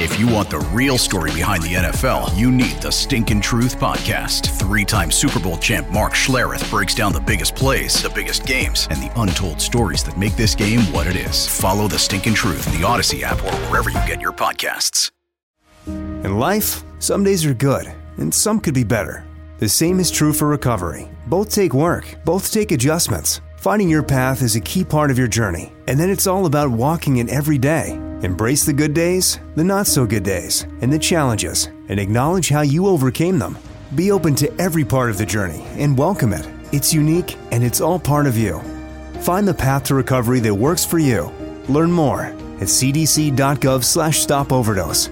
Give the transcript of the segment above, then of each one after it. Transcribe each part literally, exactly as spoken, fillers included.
If you want the real story behind the N F L, you need the Stinkin' Truth Podcast. Three-time Super Bowl champ Mark Schlereth breaks down the biggest plays, the biggest games, and the untold stories that make this game what it is. Follow the Stinkin' Truth in the Odyssey app or wherever you get your podcasts. In life, some days are good, and some could be better. The same is true for recovery. Both take work, both take adjustments. Finding your path is a key part of your journey, and then it's all about walking it every day. Embrace the good days, the not-so-good days, and the challenges, and acknowledge how you overcame them. Be open to every part of the journey and welcome it. It's unique, and it's all part of you. Find the path to recovery that works for you. Learn more at cdc.gov slash stop overdose.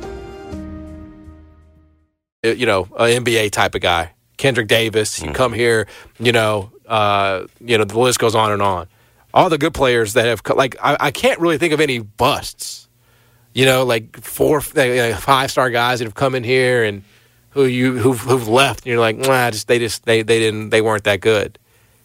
You know, an N B A type of guy. Kendrick Davis, you come here, you know, uh, you know, the list goes on and on. All the good players that have, like, I, I can't really think of any busts. You know, like four, like five-star guys that have come in here and who you who've, who've left, and you're like, nah, just they just they they didn't they weren't that good.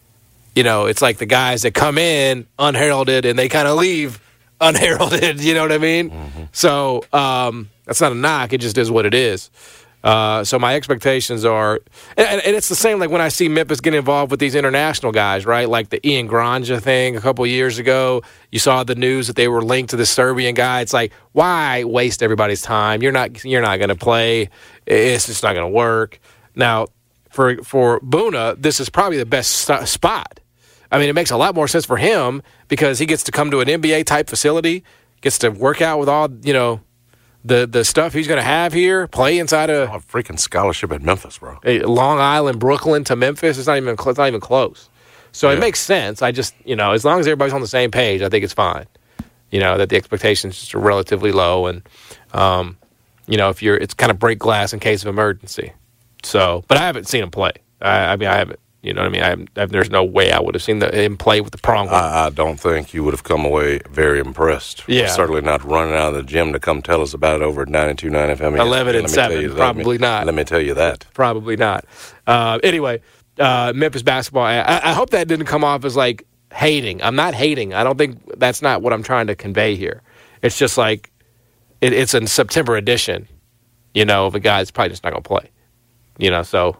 You know, it's like the guys that come in unheralded and they kind of leave unheralded. You know what I mean? Mm-hmm. So um, that's not a knock. It just is what it is. Uh, so my expectations are, and, and it's the same like when I see Memphis get involved with these international guys, right? Like the Ian Granja thing a couple of years ago. You saw the news that they were linked to the Serbian guy. It's like, why waste everybody's time? You're not you're not going to play. It's just not going to work. Now, for for Boona, this is probably the best st- spot. I mean, it makes a lot more sense for him because he gets to come to an N B A type facility, gets to work out with all, you know, the the stuff he's going to have here, play inside a, oh, a freaking scholarship at Memphis, bro. A Long Island, Brooklyn to Memphis. It's not even it's not even close. So yeah. It makes sense. I just, you know, as long as everybody's on the same page, I think it's fine. You know, that the expectations are relatively low, and um, you know, if you're, it's kind of break glass in case of emergency. So, but I haven't seen him play. I, I mean, I haven't. You know what I mean? I haven't, I, there's no way I would have seen the, him play with the pronghorn. I, I don't think you would have come away very impressed. Yeah. Certainly not running out of the gym to come tell us about it over at ninety-two point nine F M. eleven and seven, probably me, not. Let me tell you that. Probably not. Uh, anyway, uh, Memphis basketball, I, I hope that didn't come off as like hating. I'm not hating. I don't think that's not what I'm trying to convey here. It's just like it, it's a September edition, you know, of a guy that's probably just not going to play. You know, so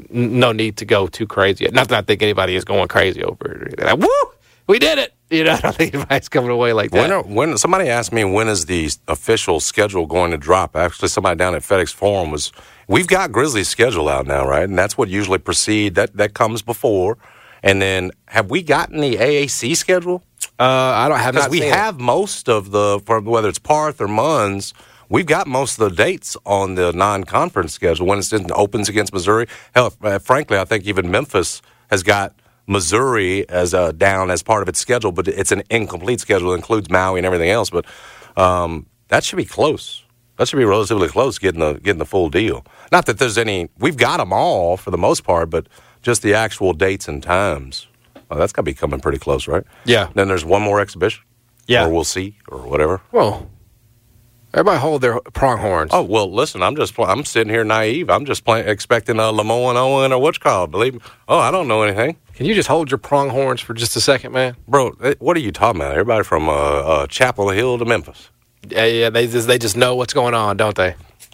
no need to go too crazy. Not that I think anybody is going crazy over it. Like, woo, we did it. You know, I don't think anybody's coming away like that. When, are, when somebody asked me when is the official schedule going to drop, actually somebody down at FedEx Forum was, we've got Grizzlies' schedule out now, right? And that's what usually precede, that, that comes before. And then have we gotten the A A C schedule? Uh, I don't have not we seen have it. most of the, for whether it's Parth or Munns, we've got most of the dates on the non-conference schedule when it opens against Missouri. Hell, frankly, I think even Memphis has got Missouri as uh, down as part of its schedule, but it's an incomplete schedule. It includes Maui and everything else. But um, that should be close. That should be relatively close getting the getting the full deal. Not that there's any. We've got them all for the most part, but just the actual dates and times. Well, that's got to be coming pretty close, right? Yeah. Then there's one more exhibition. Yeah. Or we'll see, or whatever. Well. Everybody hold their pronghorns. Oh, well, listen, I'm just I'm sitting here naive. I'm just play, expecting a Lamoan Owen or what's called. Believe me. Oh, I don't know anything. Can you just hold your pronghorns for just a second, man? Bro, what are you talking about? Everybody from uh, uh, Chapel Hill to Memphis. Yeah, yeah, they just, they just know what's going on, don't they?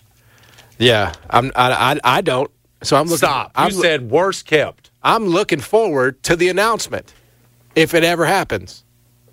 Yeah, I'm, I, I, I don't. So I'm looking. Stop. You I'm, said worst kept. I'm looking forward to the announcement, if it ever happens.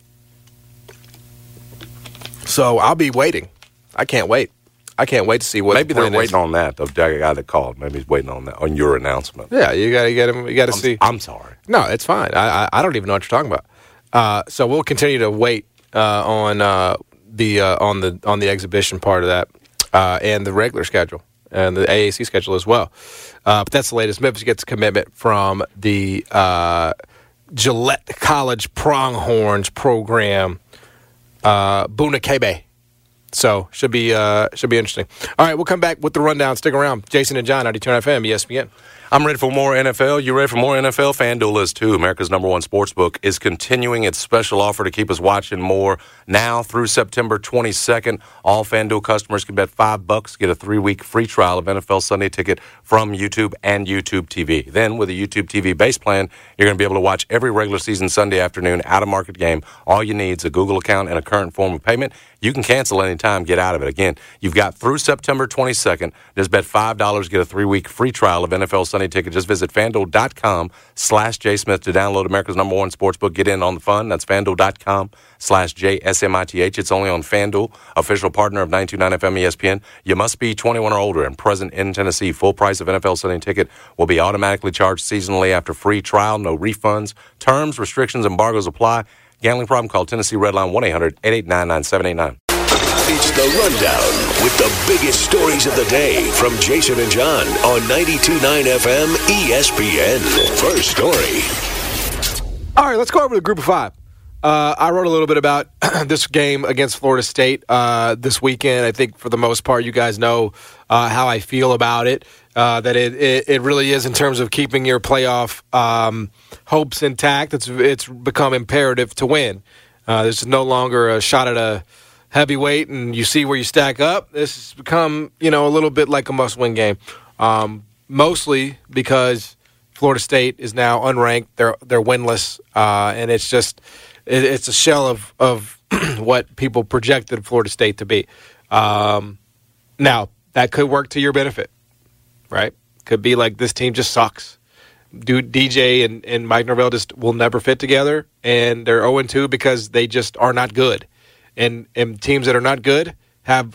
So I'll be waiting. I can't wait. I can't wait to see what. Maybe the they're plan waiting is. on that. The guy that called. Maybe he's waiting on that on your announcement. Yeah, you got to get him. You got to see. I'm sorry. No, it's fine. I, I I don't even know what you're talking about. Uh, so we'll continue to wait uh, on uh, the uh, on the on the exhibition part of that uh, and the regular schedule and the A A C schedule as well. Uh, but that's the latest. Memphis gets a commitment from the uh, Gillette College Pronghorns program, uh, Boona Kebe. So should be uh, should be interesting. All right, we'll come back with the rundown. Stick around. Jason and John, ninety-two F M, E S P N. I'm ready for more N F L. You ready for more N F L? FanDuel is too. America's number one sports book is continuing its special offer to keep us watching more. Now through September twenty-second, all FanDuel customers can bet five bucks, get a three-week free trial of N F L Sunday Ticket from YouTube and YouTube T V. Then with a YouTube T V base plan, you're going to be able to watch every regular season Sunday afternoon out-of-market game. All you need is a Google account and a current form of payment. You can cancel anytime, get out of it. Again, you've got through September twenty-second. Just bet five dollars, get a three-week free trial of N F L Sunday Ticket. Just visit FanDuel.com slash JSmith to download America's number one sportsbook. Get in on the fun. That's FanDuel.com slash J S M I T H. It's only on FanDuel, official partner of ninety-two point nine F M E S P N. You must be twenty-one or older and present in Tennessee. Full price of N F L Sunday Ticket will be automatically charged seasonally after free trial. No refunds. Terms, restrictions, embargoes apply. Gambling problem? Call Tennessee Redline one eight hundred eight eight nine nine seven eight nine. It's The Rundown with the biggest stories of the day from Jason and John on ninety-two point nine F M E S P N. First story. All right, let's go over the group of five. Uh, I wrote a little bit about this game against Florida State uh, this weekend. I think for the most part, you guys know uh, how I feel about it, uh, that it, it, it really is in terms of keeping your playoff um, hopes intact. It's, it's become imperative to win. Uh, this is no longer a shot at a heavyweight and you see where you stack up. This has become, you know, a little bit like a must-win game, um, mostly because Florida State is now unranked. They're they're winless, uh, and it's just it, it's a shell of of what people projected Florida State to be. Um, now that could work to your benefit, right? Could be like this team just sucks. Dude, D J and, and Mike Norvell just will never fit together, and they're oh and two because they just are not good. And, and teams that are not good have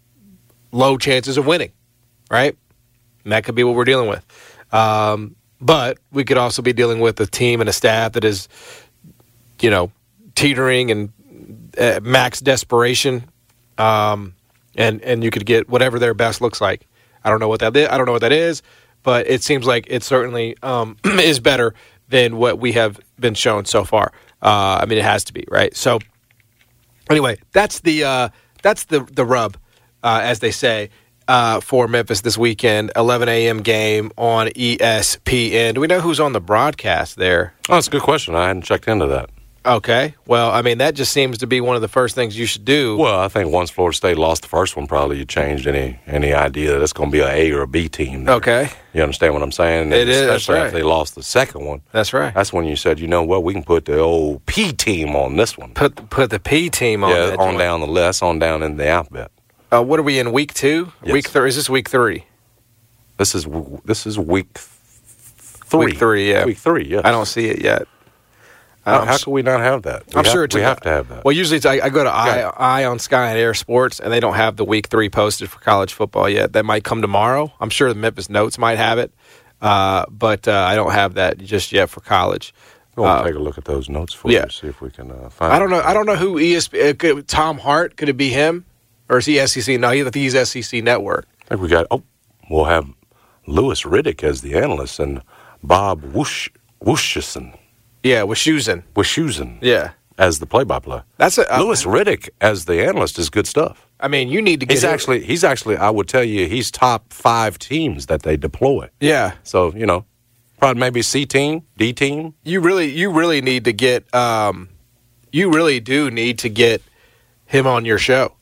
low chances of winning, right? And that could be what we're dealing with. Um, but we could also be dealing with a team and a staff that is, you know, teetering and uh, max desperation, um, and and you could get whatever their best looks like. I don't know what that is. I don't know what that is, but it seems like it certainly um, is better than what we have been shown so far. Uh, I mean, it has to be, right? So. Anyway, that's the uh, that's the the rub, uh, as they say, uh, for Memphis this weekend. eleven a.m. game on E S P N. Do we know who's on the broadcast there? Oh, that's a good question. I hadn't checked into that. Okay. Well, I mean, that just seems to be one of the first things you should do. Well, I think once Florida State lost the first one, probably you changed any any idea that it's going to be an A or a B team. There. Okay. You understand what I'm saying? It is. Especially That's right. after they lost the second one. That's right. That's when you said, you know what, we can put the old P team on this one. Put the, put the P team on. Yeah, that on joint. down the list, on down in the alphabet. Uh, what are we in, week two? Yes. Week three? Is this week three? This is this is week three. Week three, yeah. Week three, yes. I don't see it yet. How, Um, how can we not have that? We I'm have, sure it's we a- have to have that. Well, usually it's, I, I go to I, Yeah. I on Sky and Air Sports, and they don't have the week three posted for college football yet. That might come tomorrow. I'm sure the Memphis Notes might have it, uh, but uh, I don't have that just yet for college. We'll Uh, take a look at those notes for yeah. you, see if we can uh, find. I don't know. I don't know who E S P N. Uh, could, Tom Hart, could it be him, or is he S E C? No, he, he's S E C Network. I think we got. Oh, we'll have Lewis Riddick as the analyst and Bob Woosh Wooshison Yeah, with Shusen. Wishusen Yeah, as the play-by-play. that's a, uh, Lewis Riddick as the analyst is good stuff. I mean, you need to get He's him- actually he's actually I would tell you he's top five teams that they deploy. Yeah, So you know, probably maybe C team, D team. you really, you really need to get. Um, you really do need to get him on your show.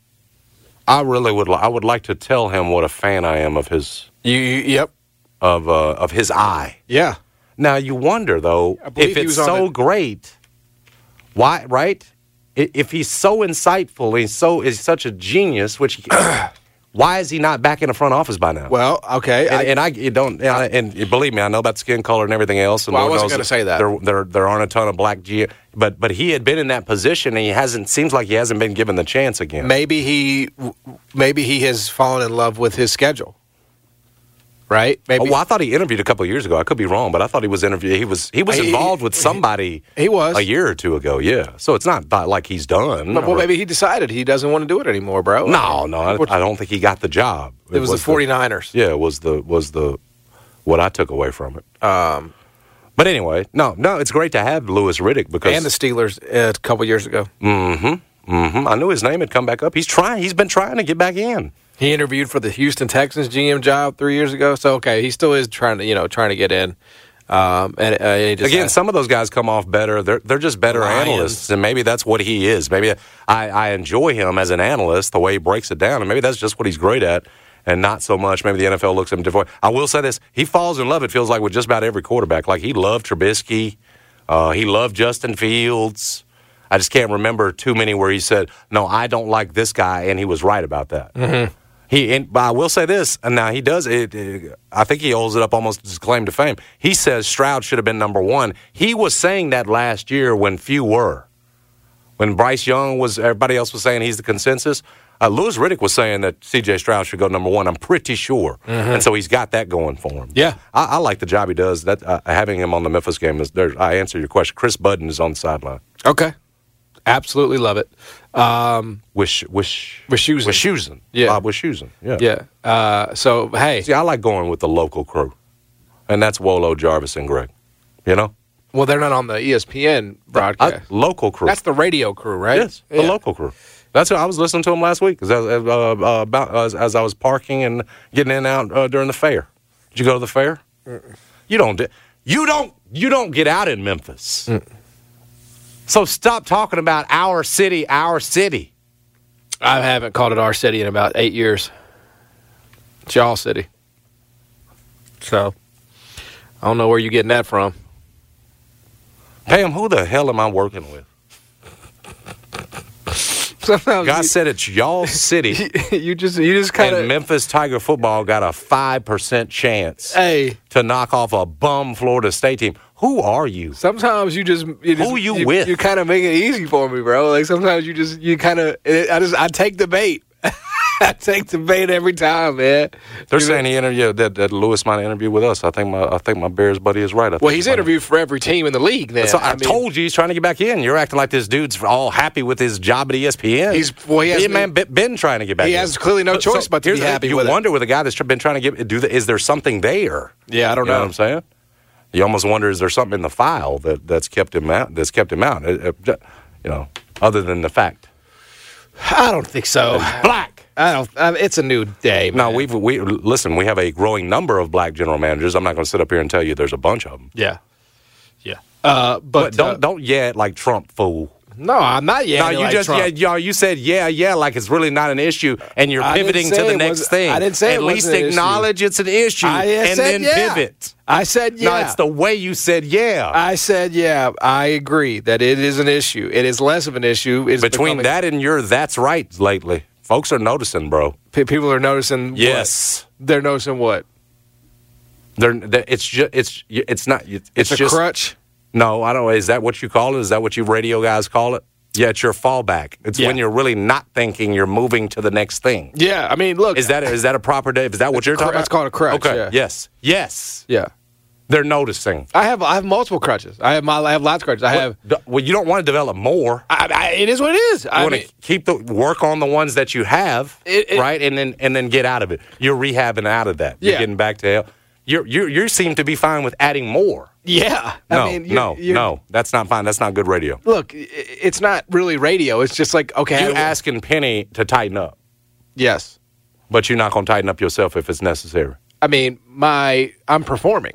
I really would. li- I would like to tell him what a fan I am of his You, you yep, of uh, of his eye. yeah. Now you wonder though I believe if he it's was on so the- great, why? Right? I- If he's so insightful, he's so is such a genius. Which he, why is he not back in the front office by now? Well, okay. and, I, and I you don't. And, I- and believe me, I know about skin color and everything else. And Well, I Lord wasn't knows gonna say that. There, there, there aren't a ton of black G. But but he had been in that position, and he hasn't. Seems like he hasn't been given the chance again. maybe he, maybe he has fallen in love with his schedule. Right? Maybe Oh, well, I thought he interviewed a couple of years ago. I could be wrong, but I thought he was interviewed. He was he was He- involved with somebody. he was. a year or two ago. Yeah, so it's not th- like he's done. But, well, or- maybe he decided he doesn't want to do it anymore, bro. no, no, I, I don't think he got the job. It was, the 49ers. Yeah, it was the was the what I took away from it. Um, but anyway, no, no, it's great to have Lewis Riddick because And the Steelers uh, a couple years ago. hmm I knew his name had come back up. He's trying. He's been trying to get back in. He interviewed for the Houston Texans G M job three years ago. So okay, he still is trying to you know trying to get in. Um, and uh, he just Again, has, some of those guys come off better. They're they're just better Lions. analysts, and maybe that's what he is. Maybe I, I enjoy him as an analyst, the way he breaks it down, and maybe that's just what he's great at, and not so much. Maybe the N F L looks at him different. I will say this: he falls in love. It feels like with just about every quarterback. Like he loved Trubisky, uh, he loved Justin Fields. I just can't remember too many where he said, "No, I don't like this guy," and he was right about that. Mm-hmm. He, and, but I will say this, and now he does it, it. I think he holds it up almost as claim to fame. He says Stroud should have been number one. He was saying that last year when few were. When Bryce Young was, everybody else was saying he's the consensus. Uh, Louis Riddick was saying that C J Stroud should go number one. I'm pretty sure, mm-hmm. and so he's got that going for him. Yeah, I, I like the job he does. That uh, having him on the Memphis game is. There, I answer your question. Chris Budden is on the sideline. Okay. Absolutely love it. Um, Wish, wish, Wischusen. Wischusen. Yeah. Bob Wischusen. Yeah. Yeah. Uh, so, hey. See, I like going with the local crew, and that's Wolo, Jarvis, and Greg. You know? Well, they're not on the E S P N broadcast. I, local crew. That's the radio crew, right? Yes, the yeah. local crew. That's what I was listening to them last week as, uh, uh, about, as, as I was parking and getting in and out uh, during the fair. Did you go to the fair? Mm-mm. You don't. You don't. You don't get out in Memphis. Mm. So stop talking about our city, our city. I haven't called it our city in about eight years. It's y'all city. So, I don't know where you're getting that from. Pam, who the hell am I working with? Sometimes God you, said it's y'all city. You just, you just kind of. And Memphis Tiger football got a five percent chance hey. to knock off a bum Florida State team. Who are you? Sometimes you just, you just who you, you with? You kind of make it easy for me, bro. Like sometimes you just you kind of I just I take the bait. I take the bait every time, man. They're you saying know? he interviewed that, that Lewis might interview with us. I think my I think my Bears buddy is right. I well, he's interviewed for every team in the league. Then so I, I mean, told you he's trying to get back in. You're acting like this dude's all happy with his job at E S P N. He's well, he has yeah, man been, been trying to get back. He in. has clearly no choice so, but to be happy. You with wonder it. with a guy that's been trying to get do the, is there something there? Yeah, I don't you know. know what I'm saying. You almost wonder, is there something in the file that, that's kept him out? That's kept him out. It, it, you know, other than the fact. I don't think so. Black. I don't. I, it's a new day. Man. No, we've we listen. We have a growing number of black general managers. I'm not going to sit up here and tell you there's a bunch of them. Yeah, yeah. Uh, but, but don't uh, don't yeah like Trump, fool. No, I'm not yet. No, you like just Trump. yeah, you said yeah, yeah, like it's really not an issue, and you're I pivoting to the next thing. I didn't say at it least wasn't an acknowledge issue. it's an issue, I and said then yeah. pivot. I said yeah. No, it's the way you said yeah. I said yeah. I agree that it is an issue. It is less of an issue. It's Between becoming, that and your that's right lately, folks are noticing, bro. P- people are noticing. Yes, what? They're noticing what? They're. they're it's just. It's. It's not. It's, It's a just, crutch. No, I don't know. Is that what you call it? Is that what you radio guys call it? Yeah, it's your fallback. It's Yeah. when you're really not thinking, you're moving to the next thing. Yeah, I mean, look. Is that is that a proper day? Is that what you're cr- talking about? that's called a crutch, Okay. yeah. Yes. Yes. Yeah. They're noticing. I have I have multiple crutches. I have my I have lots of crutches. I have. Well, well, you don't want to develop more. I, I, it is what it is. You I want mean, to keep the work on the ones that you have, It- it- right, and then and then get out of it. You're rehabbing out of that. You're Yeah. getting back to hell. You you you seem to be fine with adding more. yeah. No, I mean, you're, no, you're, no. That's not fine. That's not good radio. Look, i- it's not really radio. It's just like okay. You I- asking Penny to tighten up, Yes. but you're not going to tighten up yourself if it's necessary. I mean, my I'm performing.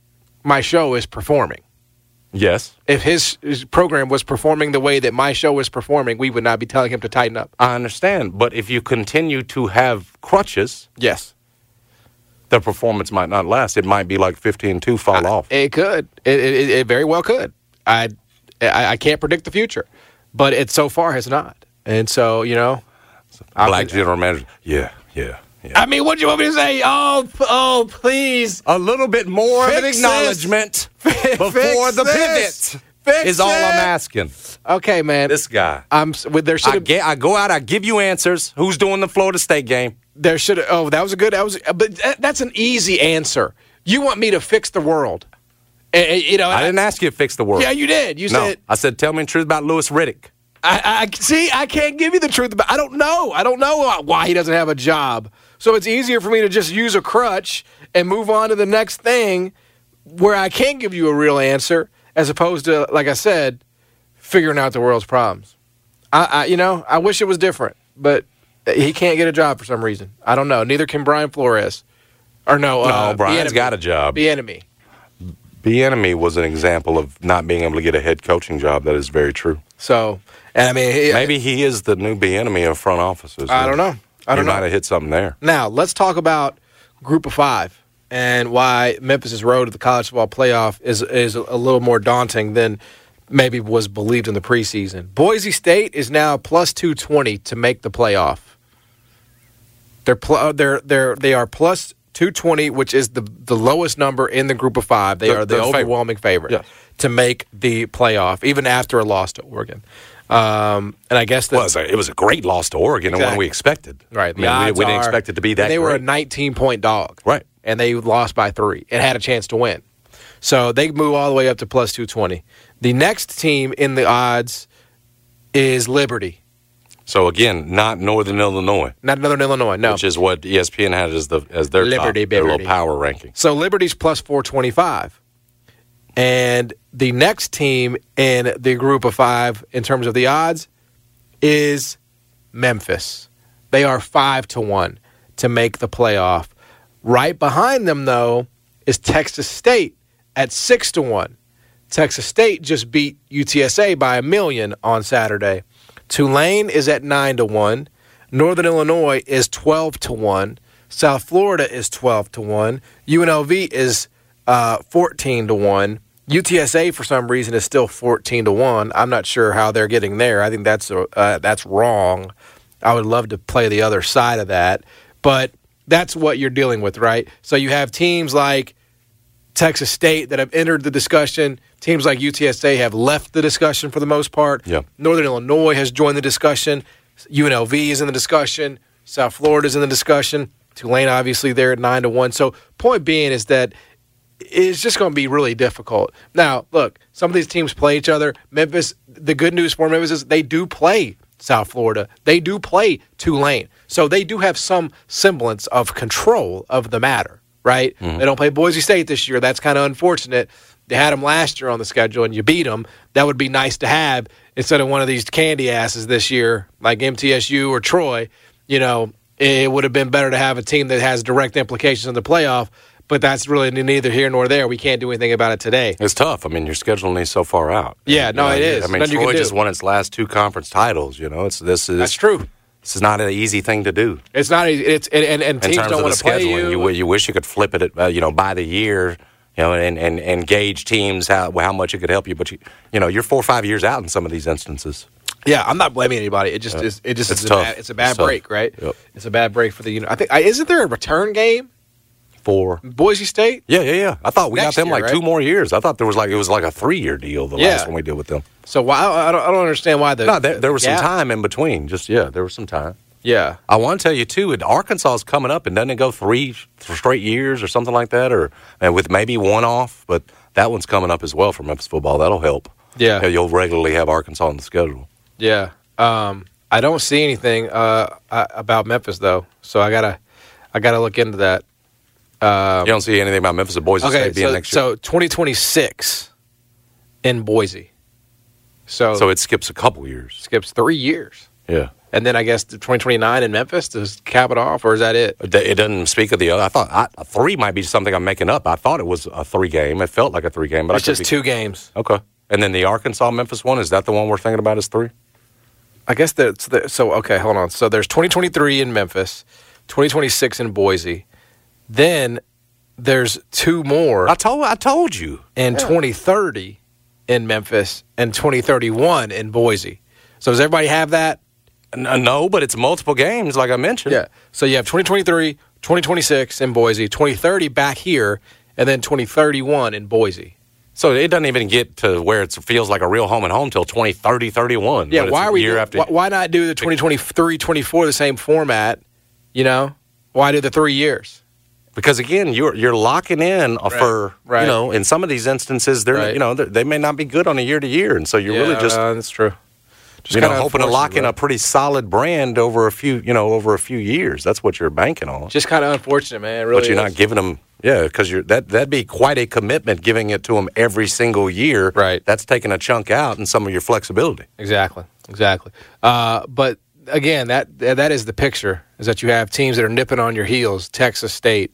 My show is performing. Yes, If his, his program was performing the way that my show is performing, we would not be telling him to tighten up. I understand. But if you continue to have crutches, Yes. the performance might not last. It might be like fifteen two fall off. It could. It, it, it very well could. I, I I can't predict the future, but it so far has not. And so, you know. Black general manager. Yeah, yeah, yeah. I mean, what do you want me to say? Oh, p- oh, please. A little bit more of an Fix acknowledgement this. before Fix the this. pivot Fix is all it. I'm asking. Okay, man. This guy. I'm s- with there should I, have get, I go out, I give you answers. Who's doing the Florida State game? there should have oh that was a good that was but that, that's an easy answer. You want me to fix the world? And, and, you know, I didn't ask you to fix the world. Yeah, you did. You no, said I said tell me the truth about Louis Riddick. I, I see. I can't give you the truth about. I don't know. I don't know why he doesn't have a job. So it's easier for me to just use a crutch and move on to the next thing, where I can give you a real answer, as opposed to, like I said, figuring out the world's problems. I, I you know, I wish it was different, but He can't get a job for some reason. I don't know. Neither can Brian Flores. Or no, uh, no, Brian's got a job. Bieniemy. Bieniemy was an example of not being able to get a head coaching job. That is very true. So, and I mean, he, maybe he is the new Bieniemy of front offices. I don't know. I don't he know. might have hit something there. Now, let's talk about Group of Five and why Memphis' road to the college football playoff is is a little more daunting than maybe was believed in the preseason. Boise State is now plus two twenty to make the playoff. They're pl- they're they're they are plus two twenty, which is the the lowest number in the Group of Five. They they're, are the overwhelming favorite, favorite yes. to make the playoff, even after a loss to Oregon. Um, and I guess that well, it, was a, it was a great loss to Oregon exactly. and one we expected. Right, I mean, we, we didn't are, expect it to be that. They great. were a nineteen point dog, right, and they lost by three and had a chance to win. So they move all the way up to plus two twenty. The next team in the odds is Liberty. So again, not Northern Illinois, not Northern Illinois, no, which is what E S P N had as the as their Liberty, top, their Liberty. little power ranking. So Liberty's plus four twenty five, and the next team in the Group of Five in terms of the odds is Memphis. They are five to one to make the playoff. Right behind them, though, is Texas State at six to one. Texas State just beat U T S A by a million on Saturday. Tulane is at nine to one. Northern Illinois is twelve to one. South Florida is twelve to one. U N L V is uh, fourteen to one. U T S A for some reason is still fourteen to one. I'm not sure how they're getting there. I think that's uh, that's wrong. I would love to play the other side of that, but that's what you're dealing with, right? So you have teams like Texas State that have entered the discussion. Teams like U T S A have left the discussion for the most part. Yep. Northern Illinois has joined the discussion. U N L V is in the discussion. South Florida is in the discussion. Tulane, obviously, they're at nine to one. So point being is that it's just going to be really difficult. Now, look, some of these teams play each other. Memphis, the good news for Memphis is they do play South Florida. They do play Tulane. So they do have some semblance of control of the matter, right? Mm-hmm. They don't play Boise State this year. That's kind of unfortunate. They had them last year on the schedule, and you beat them. That would be nice to have instead of one of these candy asses this year, like M T S U or Troy. You know, it would have been better to have a team that has direct implications in the playoff, but that's really neither here nor there. We can't do anything about it today. It's tough. I mean, your schedule is so far out. Yeah, no, you know, it is. I mean, Nothing Troy you can just do. won its last two conference titles. You know, it's this is That's true. This is not an easy thing to do. It's not easy. It's and, and, and teams in terms don't of want the to play scheduling. you. You, you wish you could flip it, at, uh, you know, by the year. You know, and, and, and gauge teams how how much it could help you, but you you know you're four or five years out in some of these instances. Yeah, I'm not blaming anybody. It just Yeah. is. It just It's is tough. a bad, it's a bad It's tough. break, right? Yep. It's a bad break for the. Uni- I think I, isn't there a return game? For Boise State. yeah, yeah, yeah. I thought we Next got them year, like right? two more years. I thought there was like it was like a three year deal. The Yeah. last one we did with them. So why I don't, I don't understand why the No, there, there was gap- some time in between. Just yeah, there was some time. Yeah, I want to tell you too. Arkansas is coming up, and doesn't it go three straight years or something like that, or and with maybe one off? But that one's coming up as well for Memphis football. That'll help. Yeah. You'll regularly have Arkansas on the schedule. yeah. Um, I don't see anything uh, uh, about Memphis though, so I gotta I gotta look into that. Um, You don't see anything about Memphis or Boise okay, State being so, next year. so twenty twenty-six in Boise. So, So it skips a couple years. skips three years. Yeah. And then I guess the twenty twenty-nine in Memphis to cap it off, or is that it? It it doesn't speak of the other. I thought I, a three might be something I'm making up. I thought it was a three game. It felt like a three game, but It's I could just be, two games. Okay. And then the Arkansas Memphis one, is that the one we're thinking about as three? I guess that's the, so. Okay, hold on. So there's twenty twenty-three in Memphis, twenty twenty-six in Boise. Then there's two more I told I told you. in twenty thirty in Memphis and twenty thirty-one in Boise. So does everybody have that? N- No, but it's multiple games, like I mentioned. Yeah. So you have twenty twenty-three, twenty twenty-six in Boise, twenty thirty back here, and then twenty thirty-one in Boise. So it doesn't even get to where it feels like a real home and home till twenty thirty, thirty-one. Yeah, but it's why are we year do- after why, why not do the twenty twenty-three, twenty-four the same format? You know, why do the three years? Because again, you're you're locking in a for right. you know. In some of these instances, they're Right. you know they're, they may not be good on a year to year, and so you're really just uh, that's true. Just you know kinda hoping to lock in unfortunate, a pretty solid brand over a few you know over a few years. That's what you're banking on. Just kind of unfortunate, man. It really but you're is. not giving them yeah because you're that that'd be quite a commitment giving it to them every single year. Right. That's taking a chunk out and some of your flexibility. Exactly, exactly. Uh, but again, that that is the picture, is that you have teams that are nipping on your heels, Texas State,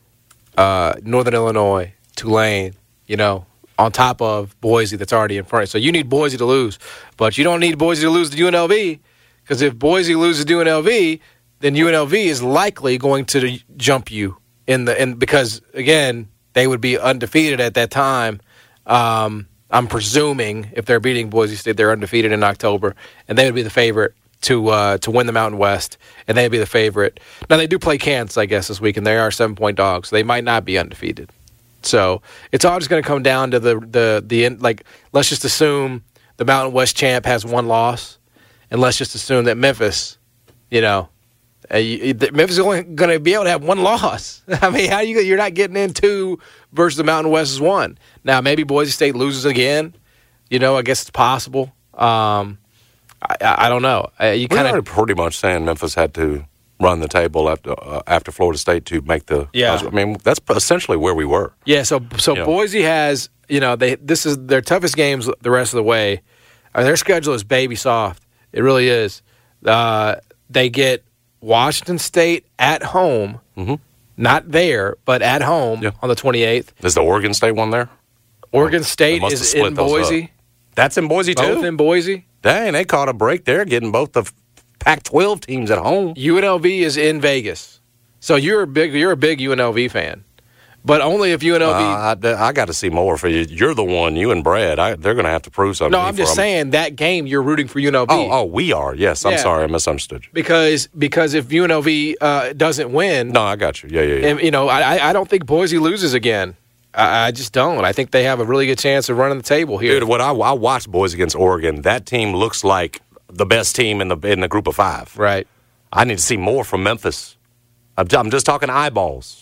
uh, Northern Illinois, Tulane, you know, on top of Boise that's already in front. So you need Boise to lose, but you don't need Boise to lose to U N L V, because if Boise loses to U N L V, then U N L V is likely going to jump you in the in because again they would be undefeated at that time. Um, I'm presuming if they're beating Boise State, they're undefeated in October, and they would be the favorite to uh, to win the Mountain West, and they'd be the favorite. Now they do play Kansas, I guess, this week, and they are seven point dogs, so they might not be undefeated. So it's all just going to come down to the the the like. Let's just assume the Mountain West champ has one loss, and let's just assume that Memphis, you know, uh, you, Memphis is only going to be able to have one loss. I mean, how you you're not getting in two versus the Mountain West is one. Now maybe Boise State loses again. You know, I guess it's possible. Um, I, I don't know. Uh, you kind of pretty much saying Memphis had to run the table after uh, after Florida State to make the. Yeah. I mean, that's essentially where we were. Yeah. So so you Boise know. has you know they this is their toughest games the rest of the way. Uh, their schedule is baby soft. It really is. Uh, they get Washington State at home, mm-hmm. not there, but at home yeah. on the twenty-eighth. Is the Oregon State one there? Oregon State is in Boise. Up. That's in Boise too. Both in Boise. Dang, they caught a break there, getting both the Pac twelve teams at home. U N L V is in Vegas, so you're a big you're a big U N L V fan, but only if U N L V. Uh, I, I got to see more for you. You're the one, you and Brad. I, they're going to have to prove something. No, I'm just saying that game you're rooting for U N L V. Oh, oh, we are. Yes, I'm yeah. sorry, I misunderstood you. Because because if U N L V uh, doesn't win, no, I got you. Yeah, yeah, yeah. And, you know, I I don't think Boise loses again. I, I just don't. I think they have a really good chance of running the table here. Dude, what I, I watched Boise against Oregon, that team looks like the best team in the in the group of five. Right. I need to see more from Memphis. I'm, I'm just talking eyeballs.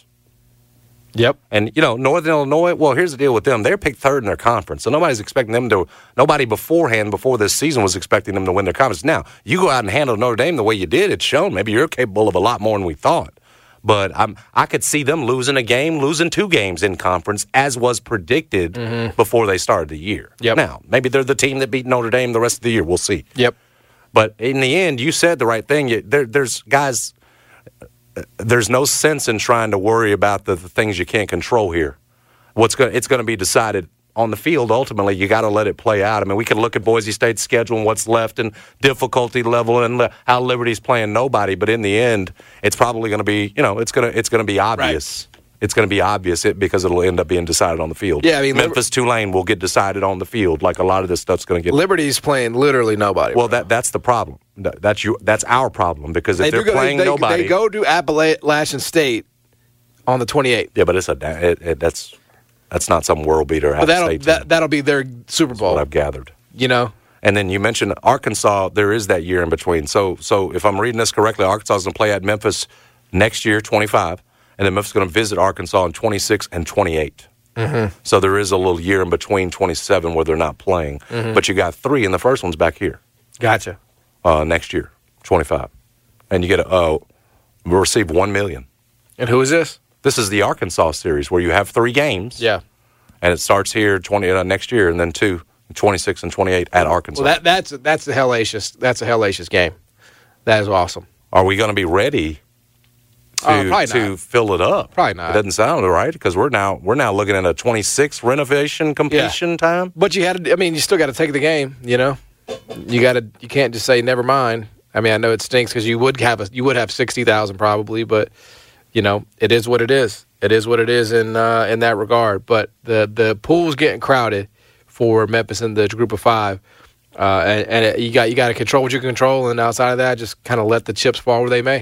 Yep. And, you know, Northern Illinois, well, here's the deal with them. They're picked third in their conference, so nobody's expecting them to – nobody beforehand, before this season, was expecting them to win their conference. Now, you go out and handle Notre Dame the way you did, it's shown. Maybe you're capable of a lot more than we thought. But I'm, I could see them losing a game, losing two games in conference, as was predicted mm-hmm. before they started the year. Yep. Now, maybe they're the team that beat Notre Dame the rest of the year. We'll see. Yep. But in the end, you said the right thing. You, there, there's guys – there's no sense in trying to worry about the, the things you can't control here. What's going it's going to be decided on the field. Ultimately, you got to let it play out. I mean, we can look at Boise State's schedule and what's left and difficulty level and le- how Liberty's playing nobody. But in the end, it's probably going to be you know it's going to it's going to be obvious. Right. It's going to be obvious it, because it'll end up being decided on the field. Yeah, I mean, Memphis Liber- Tulane will get decided on the field, like a lot of this stuff's going to get. Liberty's playing literally nobody. Well, that that's the problem. That's you. That's our problem, because if they they're go, playing they, nobody, they go to Appalachian State on the twenty-eighth. Yeah, but it's a it, it, that's that's not some world beater. But that'll that, that'll be their Super Bowl. That's what I've gathered. You know. And then you mentioned Arkansas. There is that year in between. So so if I'm reading this correctly, Arkansas is going to play at Memphis next year, twenty-five. And then Memphis is going to visit Arkansas in twenty-six and twenty-eight. Mm-hmm. So there is a little year in between twenty-seven where they're not playing. Mm-hmm. But you got three, and the first one's back here. Gotcha. Uh, next year, twenty-five. And you get a, uh, receive one million dollars. And who is this? This is the Arkansas series where you have three games. Yeah. And it starts here twenty uh, next year, and then two, twenty-six and twenty-eight at Arkansas. Well, that, that's that's the hellacious that's a hellacious game. That is awesome. Are we going to be ready to, uh, to fill it up? Probably not. It doesn't sound right, because we're now we're now looking at a twenty-six renovation completion yeah. time. But you had to. I mean, you still got to take the game. You know, you got to. You can't just say never mind. I mean, I know it stinks because you would have a you would have sixty thousand probably, but you know, it is what it is. It is what it is in uh, in that regard. But the the pool's getting crowded for Memphis in the group of five, uh, and, and it, you got you got to control what you can control, and outside of that, just kind of let the chips fall where they may.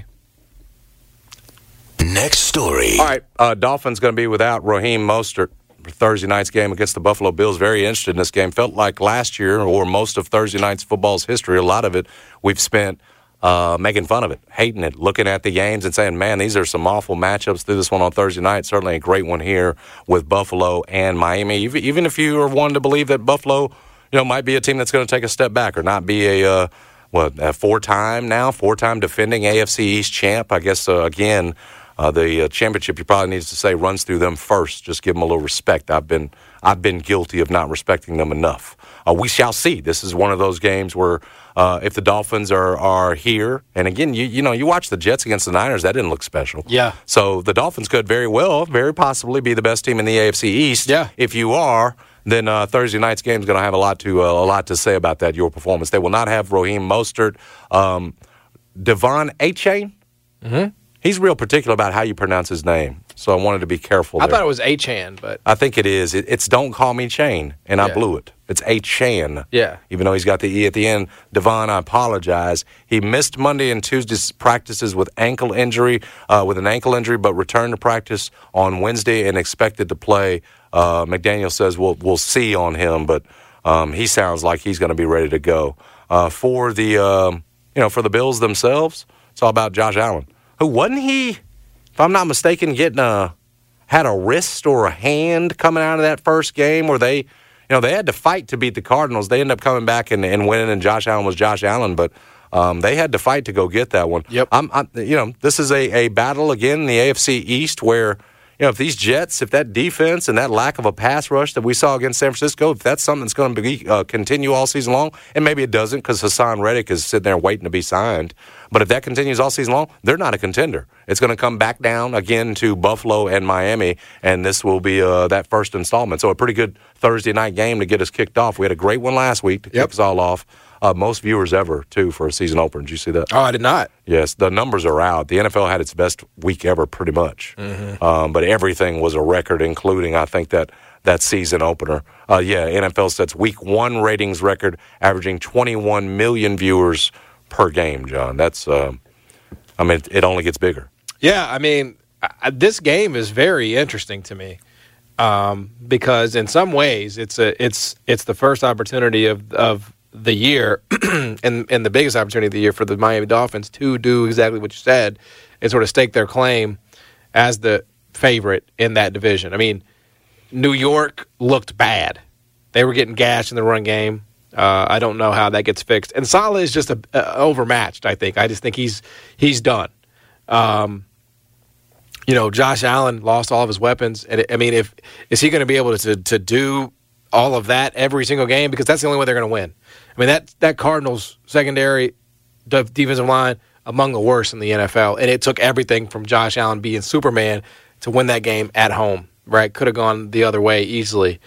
Next story. All right, uh, Dolphins going to be without Raheem Mostert for Thursday night's game against the Buffalo Bills. Very interested in this game. Felt like last year, or most of Thursday night's football's history, a lot of it we've spent uh, making fun of it, hating it, looking at the games and saying, man, these are some awful matchups through this one on Thursday night. Certainly a great one here with Buffalo and Miami. Even if you are one to believe that Buffalo, you know, might be a team that's going to take a step back or not be a uh, what a four-time now, four-time defending A F C East champ. I guess uh, again. Uh, the uh, championship, you probably need to say, runs through them first. Just give them a little respect. I've been I've been guilty of not respecting them enough. Uh, we shall see. This is one of those games where Uh, if the Dolphins are are here, and again, you you know, you watch the Jets against the Niners, that didn't look special. Yeah. So the Dolphins could very well, very possibly be the best team in the A F C East. Yeah. If you are, then uh, Thursday night's game is going to have a lot to uh, a lot to say about that, your performance. They will not have Raheem Mostert. Um, Devon Achane, mm-hmm. he's real particular about how you pronounce his name, so I wanted to be careful I there. thought it was Achane, but I think it is. It, it's Don't Call Me Chain, and I Yeah. blew it. It's Achane. Yeah. Even though he's got the E at the end. Devon, I apologize. He missed Monday and Tuesday's practices with ankle injury, uh, with an ankle injury, but returned to practice on Wednesday and expected to play. Uh, McDaniel says we'll we'll see on him, but um, he sounds like he's going to be ready to go. Uh, for the um, you know for the Bills themselves, it's all about Josh Allen, who wasn't he, if I'm not mistaken, getting a had a wrist or a hand coming out of that first game where they, you know, they had to fight to beat the Cardinals. They ended up coming back and, and winning, and Josh Allen was Josh Allen, but um, they had to fight to go get that one. Yep. I'm, I'm, you know, this is a, a battle again in the A F C East where, you know, if these Jets, if that defense and that lack of a pass rush that we saw against San Francisco, if that's something that's going to be uh, continue all season long, and maybe it doesn't because Hassan Reddick is sitting there waiting to be signed, but if that continues all season long, they're not a contender. It's going to come back down again to Buffalo and Miami, and this will be uh, that first installment. So a pretty good Thursday night game to get us kicked off. We had a great one last week to Yep. kick us all off. Uh, most viewers ever, too, for a season opener. Did you see that? oh, I did not. Yes, the numbers are out. The N F L had its best week ever, pretty much. Mm-hmm. Um, but everything was a record, including, I think, that that season opener. Uh, yeah, N F L sets week one ratings record, averaging twenty-one million viewers per game, John. That's, uh, I mean, it, it only gets bigger. Yeah, I mean, I, this game is very interesting to me um, because in some ways it's a it's it's the first opportunity of of the year and and the biggest opportunity of the year for the Miami Dolphins to do exactly what you said and sort of stake their claim as the favorite in that division. I mean, New York looked bad. They were getting gashed in the run game. Uh, I don't know how that gets fixed. And Saleh is just a, uh, overmatched, I think. I just think he's he's done. Um, you know, Josh Allen lost all of his weapons. And I mean, if is he going to be able to to do all of that every single game? Because that's the only way they're going to win. I mean, that that Cardinals secondary defensive line among the worst in the N F L, and it took everything from Josh Allen being Superman to win that game at home. Right? Could have gone the other way easily.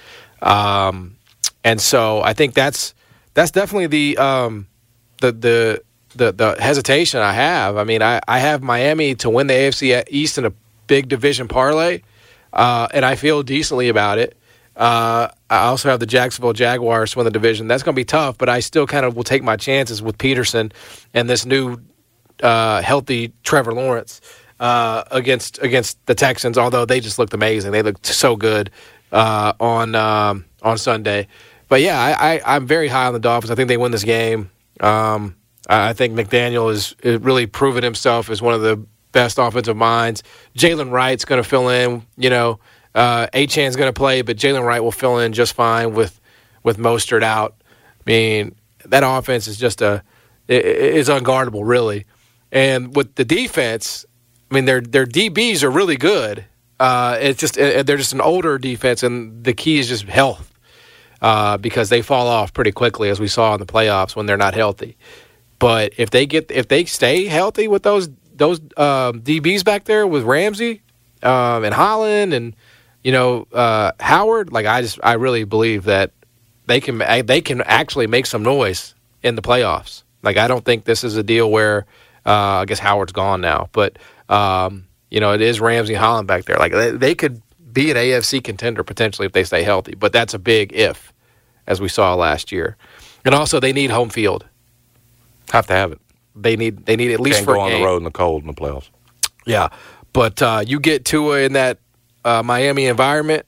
Um, and so I think that's that's definitely the um, the the the the hesitation I have. I mean, I, I have Miami to win the A F C East in a big division parlay, uh, and I feel decently about it. Uh, I also have the Jacksonville Jaguars to win the division. That's going to be tough, but I still kind of will take my chances with Peterson and this new uh, healthy Trevor Lawrence uh, against against the Texans. Although they just looked amazing, they looked so good uh, on um, on Sunday. But yeah, I, I, I'm very high on the Dolphins. I think they win this game. Um, I think McDaniel is, is really proven himself as one of the best offensive minds. Jalen Wright's going to fill in, you know. Uh, Achane's going to play, but Jalen Wright will fill in just fine with with Mostert out. I mean, that offense is just a it, it's unguardable, really. And with the defense, I mean, their their D Bs are really good. Uh, it's just they're just an older defense, and the key is just health uh, because they fall off pretty quickly, as we saw in the playoffs when they're not healthy. But if they get if they stay healthy with those those um, D Bs back there with Ramsey um, and Holland and you know, uh, Howard, like I just, I really believe that they can, they can actually make some noise in the playoffs. Like I don't think this is a deal where, uh, I guess Howard's gone now, but um, you know, it is Ramsey and Holland back there. Like they, they could be an A F C contender potentially if they stay healthy, but that's a big if, as we saw last year. And also, they need home field. Have to have it. They need, they need at least Can't for go a on game. the road in the cold in the playoffs. Yeah, but uh, you get Tua in that. Uh, Miami environment,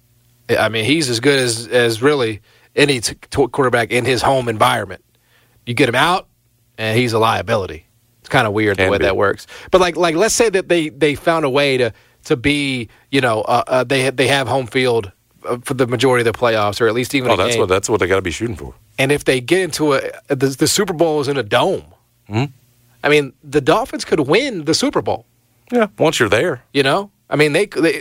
I mean, he's as good as, as really any t- quarterback in his home environment. You get him out, and he's a liability. It's kind of weird Can the way be. that works. But like, like let's say that they, they found a way to to be, you know, uh, uh, they they have home field for the majority of the playoffs, or at least even Oh, a that's game. what that's what they got to be shooting for. And if they get into a the, the Super Bowl is in a dome. Mm-hmm. I mean, the Dolphins could win the Super Bowl. Yeah, once you're there. You know, I mean, they, they it,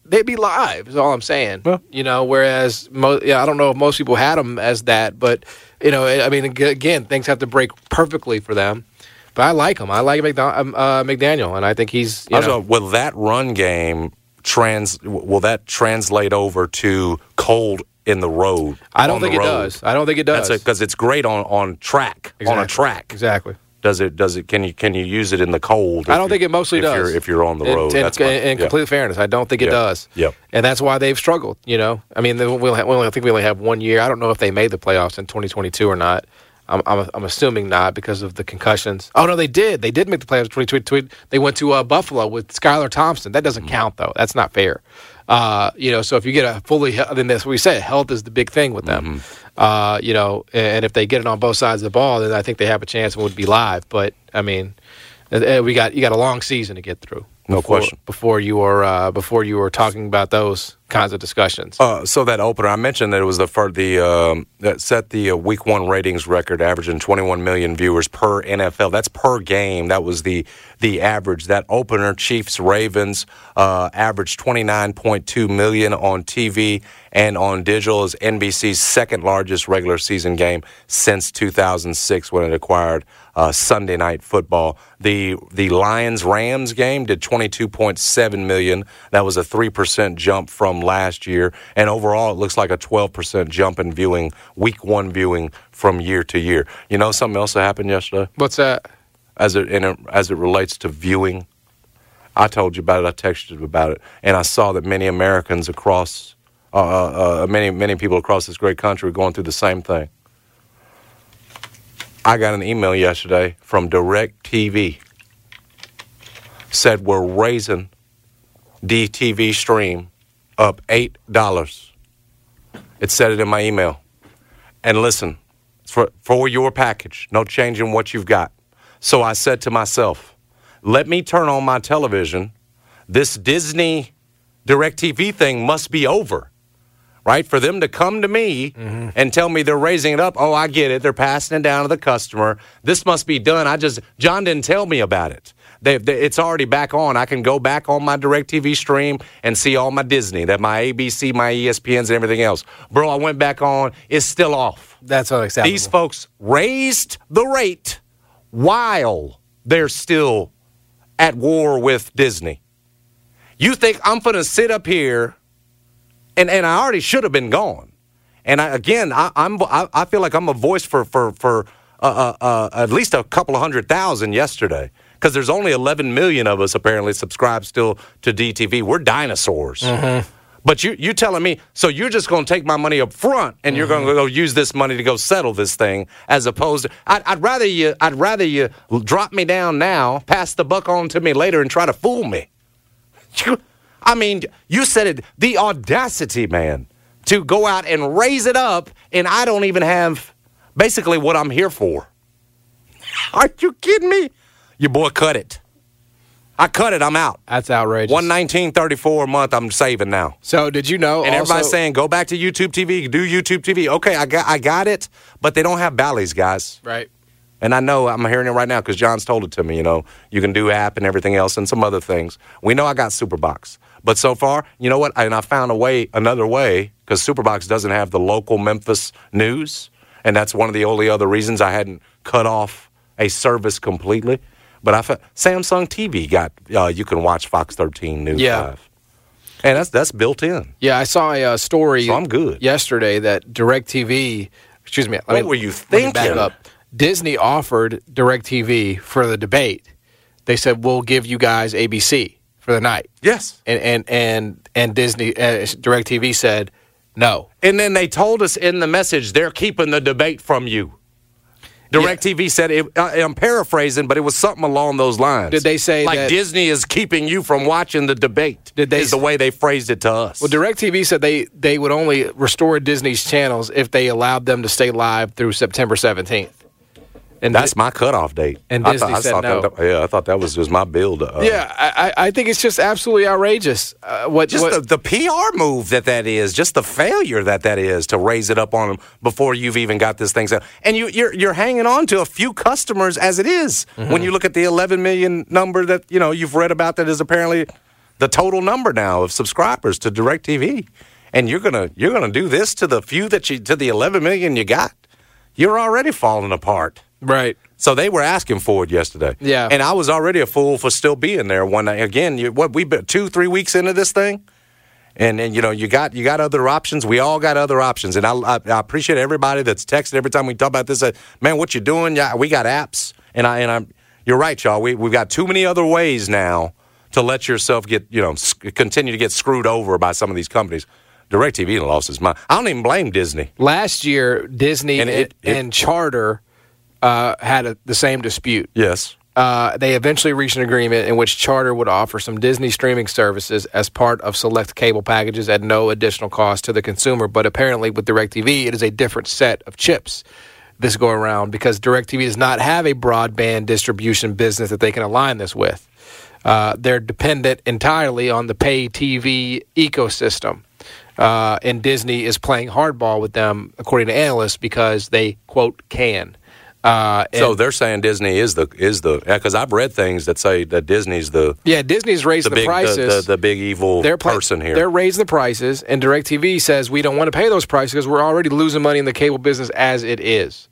they'd be live. Is all I'm saying. Yeah. You know, whereas mo- yeah, I don't know if most people had them as that, but you know, I mean, again, things have to break perfectly for them. But I like him. I like McDon- uh, McDaniel, and I think he's. You know, Also, will that run game trans? Will that translate over to cold in the road? I don't on think the it road? does. I don't think it does. Because it's great on, on track. Exactly. On a track. Exactly. Does it? Does it? Can you can you use it in the cold? I don't think it mostly if does. You're, if you're on the road, in, that's in, my, in yeah. complete fairness, I don't think it Yeah. does. Yep. And that's why they've struggled. You know, I mean, they- we'll have, well, I think we only have one year. I don't know if they made the playoffs in twenty twenty-two or not. I'm, I'm, I'm assuming not because of the concussions. Oh no, they did. They did make the playoffs in twenty twenty-two. They went to uh, Buffalo with Skylar Thompson. That doesn't count though. That's not fair. Uh, you know, so if you get a fully, then that's what we said. Health is the big thing with them. Mm-hmm. Uh, you know, and if they get it on both sides of the ball, then I think they have a chance and would be live. But I mean, we got you got a long season to get through. No before, question. Before you were uh, before you were talking about those kinds of discussions. Uh, so that opener, I mentioned that it was the for the um, that set the uh, week one ratings record, averaging twenty-one million viewers per N F L. That's per game. That was the the average. That opener, Chiefs Ravens, uh, averaged twenty-nine point two million on T V and on digital. Is N B C's second largest regular season game since two thousand six when it acquired uh, Sunday Night Football. The the Lions Rams game did twenty-two point seven million. That was a three percent jump from last year, and overall it looks like a twelve percent jump in viewing, week one viewing from year to year. You know something else that happened yesterday? What's that? As it, in a, as it relates to viewing, I told you about it. I texted you about it, and I saw that many Americans across, uh, uh, many many people across this great country are going through the same thing. I got an email yesterday from DirecTV. Said we're raising D T V stream up eight dollars. It said it in my email. And listen, for, for your package, no change in what you've got. So I said to myself, let me turn on my television. This Disney DirecTV thing must be over, right? For them to come to me mm-hmm. and tell me they're raising it up. Oh, I get it. They're passing it down to the customer. This must be done. I just, John didn't tell me about it. They, they, it's already back on. I can go back on my DirecTV stream and see all my Disney, that my A B C, my E S P Ns, and everything else. Bro, I went back on. It's still off. That's unacceptable. These folks raised the rate while they're still at war with Disney. You think I'm going to sit up here, and, and I already should have been gone. And I, again, I, I'm I, I feel like I'm a voice for for for uh, uh, uh, at least a couple of hundred thousand yesterday. Because there's only eleven million of us apparently subscribed still to D T V. We're dinosaurs. Mm-hmm. But you you telling me, so you're just going to take my money up front and mm-hmm. you're going to go use this money to go settle this thing, as opposed to I'd, I'd rather you I'd rather you drop me down now, pass the buck on to me later, and try to fool me. You, I mean, you said it. The audacity, man, to go out and raise it up, and I don't even have basically what I'm here for. Are you kidding me? Your boy cut it. I cut it. I'm out. That's outrageous. one nineteen thirty-four a month. I'm saving now. So did you know? And also, everybody's saying, go back to YouTube T V. Do YouTube T V. Okay, I got, I got it. But they don't have Bally's, guys. Right. And I know I'm hearing it right now because John's told it to me. You know, you can do app and everything else and some other things. We know I got Superbox. But so far, you know what? And I found a way, another way, because Superbox doesn't have the local Memphis news. And that's one of the only other reasons I hadn't cut off a service completely. But I found Samsung T V got, uh, you can watch Fox thirteen News yeah. Live. And that's that's built in. Yeah, I saw a uh, story so I'm good. yesterday that DirecTV, excuse me. Let what me, were you let thinking? me back up. Disney offered DirecTV for the debate. They said, we'll give you guys A B C for the night. Yes. And and and, and Disney, uh, DirecTV said no. And then they told us in the message, they're keeping the debate from you. DirecTV yeah. said, it, uh, I'm paraphrasing, but it was something along those lines. Did they say like that, Disney is keeping you from watching the debate? Did they, is the way they phrased it to us. Well, DirecTV said they, they would only restore Disney's channels if they allowed them to stay live through September seventeenth. And that's Di- my cutoff date. And I Disney thought, I said thought no. That, yeah, I thought that was just my bill. To, uh, yeah, I, I think it's just absolutely outrageous. Uh, what Just what, the, the P R move that that is, just the failure that that is to raise it up on them before you've even got this thing set. And you, you're you're hanging on to a few customers as it is. Mm-hmm. When you look at the eleven million number that you know you've read about that is apparently the total number now of subscribers to DirecTV. And you're gonna you're gonna do this to the few that you to the eleven million you got. You're already falling apart. Right. So they were asking for it yesterday. Yeah. And I was already a fool for still being there when I, again, you, what we've been two, three weeks into this thing. And and you know, you got you got other options. We all got other options. And I I, I appreciate everybody that's texted every time we talk about this. Uh, man, what you doing? Yeah, we got apps. And I and I'm you're right, y'all. We we've got too many other ways now to let yourself get, you know, continue to get screwed over by some of these companies. DirecTV lost his mind. I don't even blame Disney. Last year, Disney and, it, it, and Charter uh, had a, the same dispute. Yes. Uh, they eventually reached an agreement in which Charter would offer some Disney streaming services as part of select cable packages at no additional cost to the consumer. But apparently with DirecTV, it is a different set of chips this go around because DirecTV does not have a broadband distribution business that they can align this with. Uh, they're dependent entirely on the pay T V ecosystem. Uh, and Disney is playing hardball with them, according to analysts, because they, quote, can. Uh, so they're saying Disney is the is the because I've read things that say that Disney's the yeah Disney's raised the, the big, prices the, the, the big evil they're play, person here. They're raising the prices, and DirecTV says we don't want to pay those prices because we're already losing money in the cable business as it is.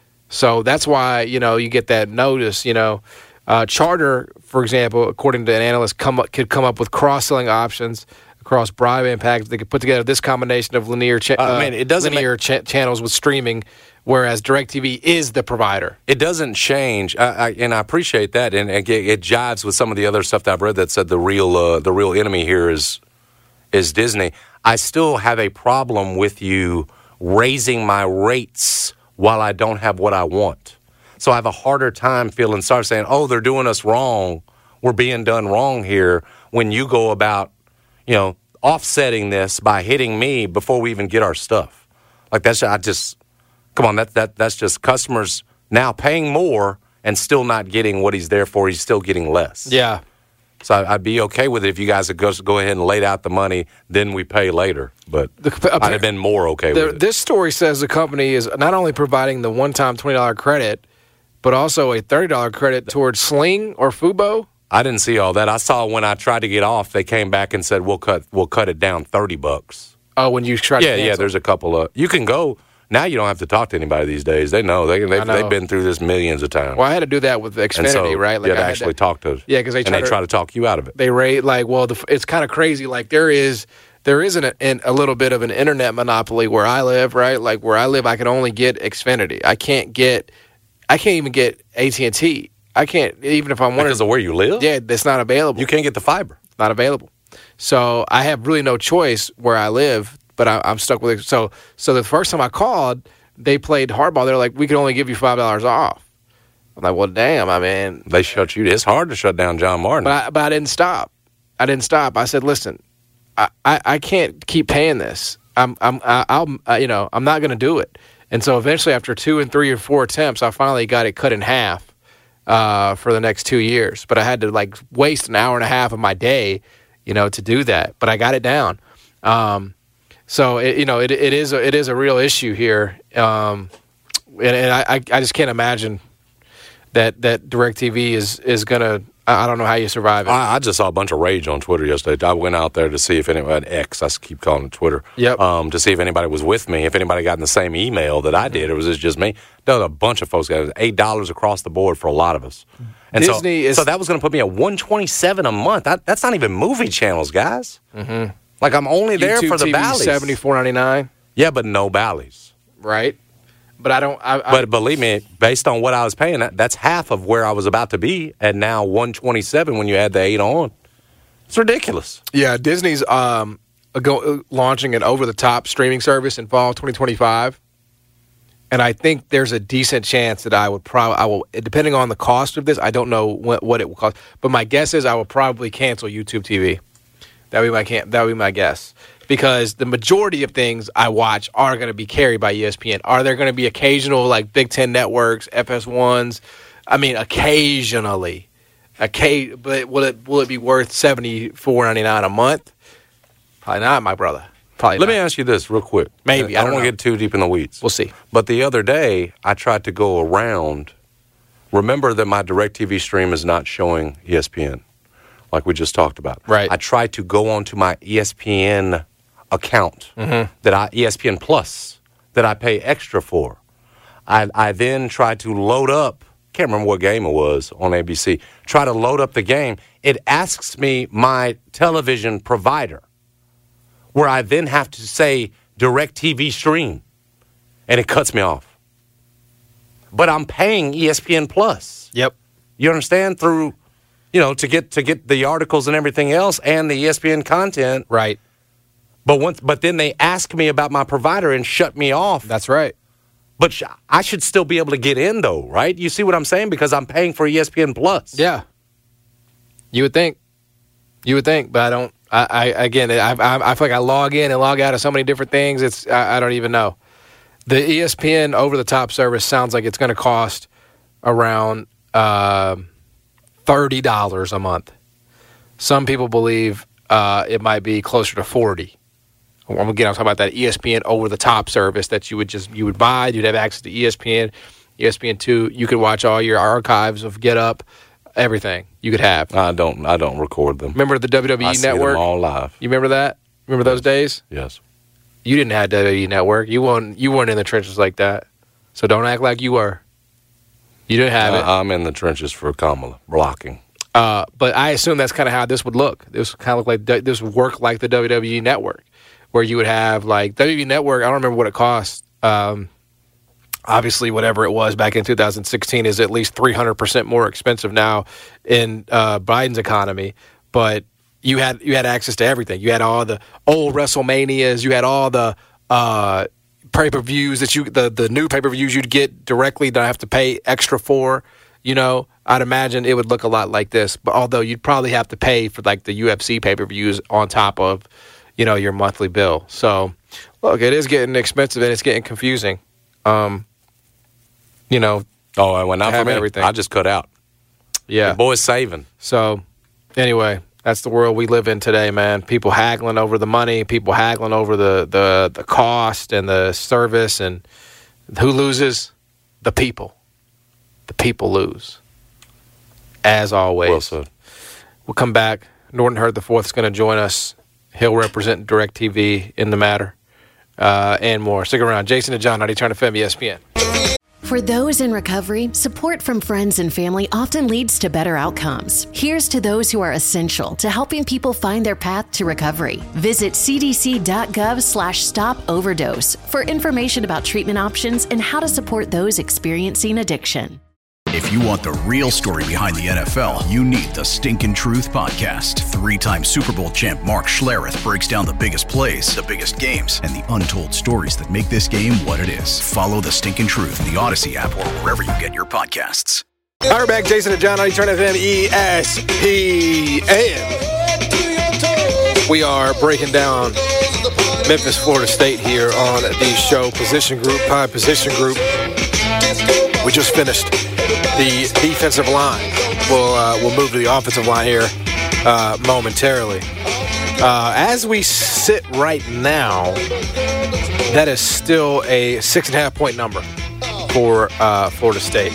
So that's why you know you get that notice. You know, uh, Charter, for example, according to an analyst, come up, could come up with cross selling options across broadband packages. They could put together this combination of linear cha- uh, I mean, it doesn't linear make- cha- channels with streaming, whereas DirecTV is the provider. It doesn't change, I, I, and I appreciate that, and it, it jives with some of the other stuff that I've read that said the real uh, the real enemy here is is Disney. I still have a problem with you raising my rates while I don't have what I want. So I have a harder time feeling sorry, saying, "Oh, they're doing us wrong. We're being done wrong here." When you go about you know, offsetting this by hitting me before we even get our stuff. Like that's, I just, come on, that that that's just customers now paying more and still not getting what he's there for. He's still getting less. Yeah. So I, I'd be okay with it if you guys would go, go ahead and lay out the money, then we pay later. But the, I'd have been more okay the, with it. This story says the company is not only providing the one-time twenty dollars credit, but also a thirty dollars credit towards Sling or Fubo. I didn't see all that. I saw when I tried to get off, they came back and said we'll cut we'll cut it down thirty bucks. Oh, when you tried yeah, to cancel. Yeah, there's a couple of you can go now. You don't have to talk to anybody these days. They know they they've, know. they've been through this millions of times. Well, I had to do that with Xfinity, so, right? Like yeah, to actually to, talk to yeah, because they and try they to, try to talk you out of it. They rate like well, the, it's kind of crazy. Like there is there is an, an, a little bit of an internet monopoly where I live, right? Like where I live, I can only get Xfinity. I can't get I can't even get A T and T. I can't, even if I wanted. Because of where you live? Yeah, it's not available. You can't get the fiber. It's not available. So I have really no choice where I live, but I, I'm stuck with it. So, so the first time I called, they played hardball. They're like, we can only give you five dollars off. I'm like, well, damn, I mean. They shut you. It's hard to shut down John Martin. But I, but I didn't stop. I didn't stop. I said, listen, I, I, I can't keep paying this. I'm, I'm, I, I'll, I, you know, I'm not going to do it. And so eventually, after two and three or four attempts, I finally got it cut in half. Uh, for the next two years, but I had to like waste an hour and a half of my day, you know, to do that. But I got it down. Um, so it, you know, it it is a, it is a real issue here, um, and, and I I just can't imagine that that DirecTV is is gonna. I don't know how you survive it. I, I just saw a bunch of rage on Twitter yesterday. I went out there to see if anybody, X, I keep calling it Twitter, yep. um, to see if anybody was with me, if anybody got in the same email that I did, or was it just me? There was a bunch of folks got it. eight dollars across the board for a lot of us. And Disney so, is, so that was going to put me at one hundred twenty-seven dollars a month. I, that's not even movie channels, guys. Mm-hmm. Like, I'm only there YouTube for the T V Bally's. seventy-four ninety-nine Yeah, but no Bally's. Right. But I don't. I, I, but believe me, based on what I was paying, that, that's half of where I was about to be. At now one twenty-seven when you add the eight on, it's ridiculous. Yeah, Disney's um go, launching an over-the-top streaming service in fall twenty twenty-five, and I think there's a decent chance that I would probably I will, depending on the cost of this, I don't know what, what it will cost, but my guess is I will probably cancel YouTube T V. That would be my can that would be my guess. Because the majority of things I watch are going to be carried by E S P N. Are there going to be occasional, like, Big Ten networks, F S ones? I mean, occasionally. Okay, but will it will it be worth seventy-four ninety-nine a month? Probably not, my brother. Probably Let not. me ask you this real quick. Maybe. I, I don't don't want to know. get too deep in the weeds. We'll see. But the other day, I tried to go around. Remember that my DirecTV stream is not showing E S P N. like we just talked about. Right. I try to go onto my E S P N account Mm-hmm. that I E S P N Plus that I pay extra for. I, I then try to load up. Can't remember what game it was on A B C. Try to load up the game. It asks me my television provider, where I then have to say DirecTV stream, and it cuts me off. But I'm paying E S P N Plus. Yep. You understand? Through, you know, to get to get the articles and everything else and the E S P N content. Right. But once, but then they ask me about my provider and shut me off. That's right. But sh- I should still be able to get in, though, right? You see what I'm saying? Because I'm paying for E S P N Plus. Yeah. You would think. You would think, but I don't. I, I again, I, I, I feel like I log in and log out of so many different things. It's I, I don't even know. The E S P N over-the-top service sounds like it's going to cost around uh, thirty dollars a month. Some people believe uh, it might be closer to forty. Again, I'm talking about that E S P N over-the-top service that you would just you would buy. You'd have access to E S P N, E S P N two. You could watch all your archives of Get Up, everything you could have. I don't. I don't record them. Remember the W W E I see Network? them all live. You remember that? Remember those days? Yes. You didn't have W W E Network. You weren't. You weren't in the trenches like that. So don't act like you were. You didn't have Uh, it. I'm in the trenches for Kamala blocking. Uh, but I assume that's kind of how this would look. This would kind of look like this would work like the W W E Network, where you would have like W W E Network. I don't remember what it cost. Um, obviously, whatever it was back in two thousand sixteen is at least three hundred percent more expensive now in uh, Biden's economy. But you had you had access to everything. You had all the old WrestleManias. You had all the uh, pay per views that you the the new pay per views you'd get directly. Don't have to pay extra for. You know, I'd imagine it would look a lot like this. But although you'd probably have to pay for like the U F C pay per views on top of, you know, your monthly bill. So, look, it is getting expensive and it's getting confusing. Um, you know, Oh, I went out have for me. everything. I just cut out. yeah. The boy's saving. So, anyway, that's the world we live in today, man. People haggling over the money, people haggling over the, the, the cost and the service. And who loses? The people. The people lose. As always. Well said. We'll come back. Norton Hurt the Fourth is going to join us. He'll represent DirecTV in the matter uh, and more. Stick around. Jason and John, ninety-two F M, E S P N. For those in recovery, support from friends and family often leads to better outcomes. Here's to those who are essential to helping people find their path to recovery. Visit cdc.gov slash stop overdose for information about treatment options and how to support those experiencing addiction. If you want the real story behind the N F L, you need the Stinkin' Truth Podcast. Three-time Super Bowl champ Mark Schlereth breaks down the biggest plays, the biggest games, and the untold stories that make this game what it is. Follow the Stinkin' Truth in the Odyssey app or wherever you get your podcasts. All right, we're back. Jason and John, ninety-two F M, E S P N. We are breaking down Memphis, Florida State here on the show. Position group, pie position group. We just finished the defensive line. We'll uh, we'll move to the offensive line here uh, momentarily. Uh, as we sit right now, that is still a six and a half point number for uh, Florida State,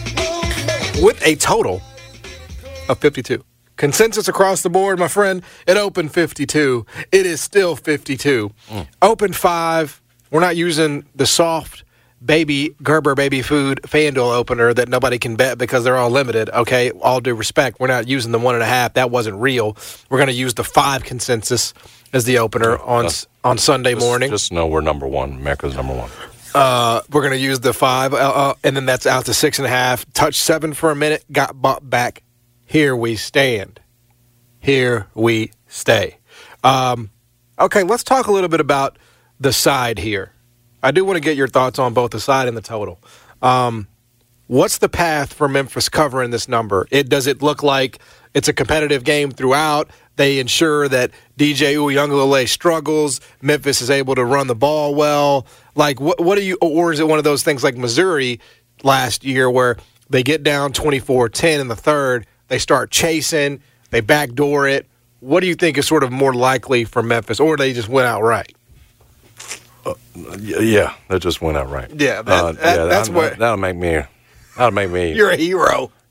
with a total of fifty-two. Consensus across the board, my friend. It opened fifty-two. It is still fifty-two. Mm. Open five. We're not using the soft baby Gerber baby food FanDuel opener that nobody can bet because they're all limited. Okay, all due respect, we're not using the one and a half. That wasn't real. We're going to use the five consensus as the opener on uh, on Sunday just, morning. Just know we're number one. America's number one. Uh, we're going to use the five, uh, uh, and then that's out to six and a half. Touch seven for a minute, got bought back. Here we stand. Here we stay. Um, okay, let's talk a little bit about the side here. I do want to get your thoughts on both the side and the total. Um, what's the path for Memphis covering this number? It does it look like it's a competitive game throughout? They ensure that D J Uiagalelei struggles. Memphis is able to run the ball well. Like, what? What do you? Or is it one of those things like Missouri last year where they get down twenty-four ten in the third, they start chasing, they backdoor it? What do you think is sort of more likely for Memphis, or they just went out right? Uh, yeah, that just went out right. Yeah, that, uh, that, yeah that's that, what that'll make me. That'll make me. You're a hero. Yeah.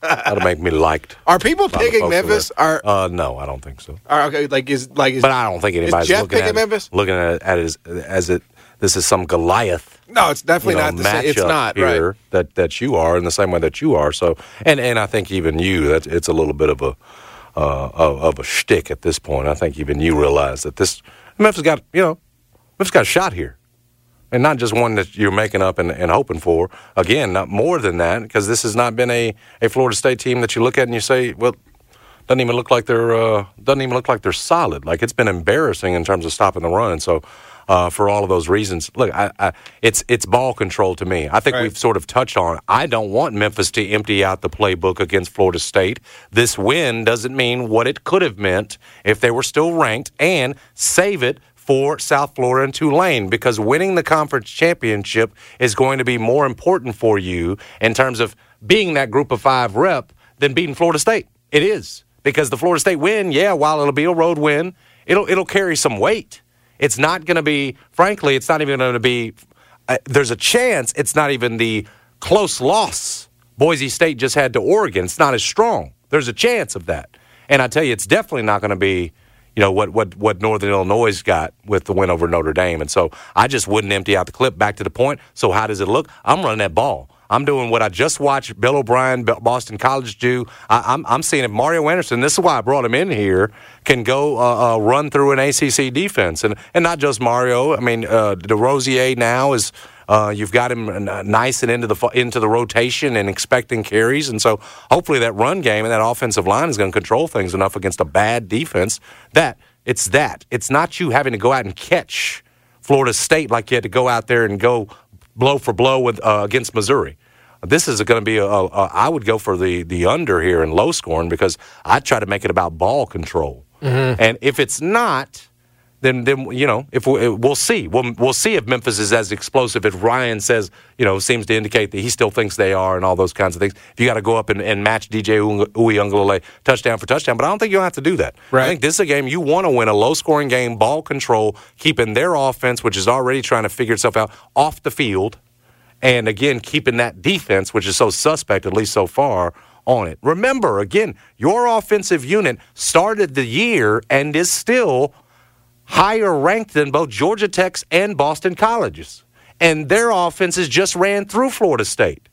That'll make me liked. Are people by the picking folks Memphis? over there. Are, Uh, no, I don't think so. are okay? Like is like is, But I don't think anybody's Jeff looking picking at it, Memphis? looking at it as, as it. This is some Goliath. no, it's definitely you know, not. The same. It's matchup not here right. that, that you are in the same way that you are. So, and, and I think even you, that it's a little bit of a uh, of, of a shtick at this point. I think even you realize that this Memphis got you know Memphis got a shot here, and not just one that you're making up and, and hoping for. Again, not more than that, because this has not been a, a Florida State team that you look at and you say, well, doesn't even look like they're uh, doesn't even look like they're solid. Like, it's been embarrassing in terms of stopping the run. And so, uh, for all of those reasons, look, I, I, it's it's ball control to me. I think right. we've sort of touched on. I don't want Memphis to empty out the playbook against Florida State. This win doesn't mean what it could have meant if they were still ranked, and save it for South Florida and Tulane, because winning the conference championship is going to be more important for you in terms of being that group of five rep than beating Florida State. It is. Because the Florida State win, yeah, while it'll be a road win, it'll it'll carry some weight. It's not going to be, frankly, it's not even going to be, uh, there's a chance it's not even the close loss Boise State just had to Oregon. It's not as strong. There's a chance of that. And I tell you, it's definitely not going to be, you know, what, what, what Northern Illinois got with the win over Notre Dame. And so I just wouldn't empty out the clip. Back to the point. So how does it look? I'm running that ball. I'm doing what I just watched Bill O'Brien, Boston College do. I, I'm, I'm seeing if Mario Anderson, this is why I brought him in here, can go uh, uh, run through an A C C defense. And and not just Mario. I mean, uh, DeRosier now is uh, you've got him nice and into the into the rotation and expecting carries. And so hopefully that run game and that offensive line is going to control things enough against a bad defense that it's that. It's not you having to go out and catch Florida State like you had to go out there and go blow for blow with uh, against Missouri. This is going to be a, a, a. I would go for the the under here in low scoring, because I try to make it about ball control. Mm-hmm. And if it's not, then then you know if we, we'll see. We'll we'll see if Memphis is as explosive as Ryan says. You know, seems to indicate that he still thinks they are, and all those kinds of things. If you got to go up and, and match D J Uiagalelei touchdown for touchdown, but I don't think you'll have to do that. Right. I think this is a game you want to win, a low scoring game, ball control, keeping their offense, which is already trying to figure itself out, off the field. And, again, keeping that defense, which is so suspect, at least so far, on it. Remember, again, your offensive unit started the year and is still higher ranked than both Georgia Tech's and Boston College's. And their offenses just ran through Florida State.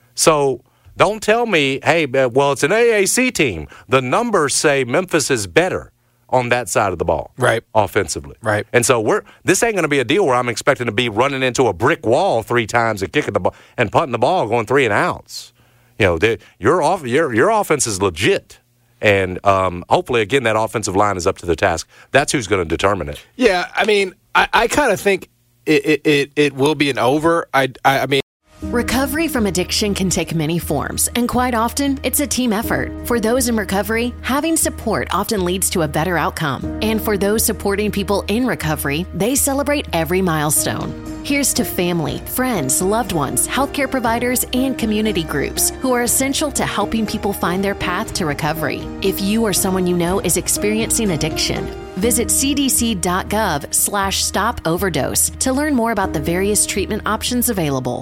So don't tell me, hey, well, it's an A A C team. The numbers say Memphis is better on that side of the ball, right? Offensively, right. And so we're this ain't going to be a deal where I'm expecting to be running into a brick wall three times and kicking the ball and punting the ball, going three and outs. You know, they, your off your your offense is legit, and um, hopefully, again, that offensive line is up to the task. That's who's going to determine it. Yeah, I mean, I, I kind of think it, it it it will be an over. I I, I mean. Recovery from addiction can take many forms, and quite often, it's a team effort. For those in recovery, having support often leads to a better outcome. And for those supporting people in recovery, they celebrate every milestone. Here's to family, friends, loved ones, healthcare providers, and community groups who are essential to helping people find their path to recovery. If you or someone you know is experiencing addiction, visit cdc.gov slash stop overdose to learn more about the various treatment options available.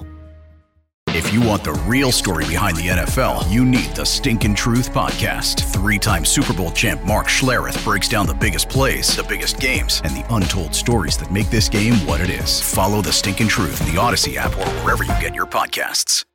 If you want the real story behind the N F L, you need the Stinkin' Truth Podcast. Three-time Super Bowl champ Mark Schlereth breaks down the biggest plays, the biggest games, and the untold stories that make this game what it is. Follow the Stinkin' Truth, the Odyssey app, or wherever you get your podcasts.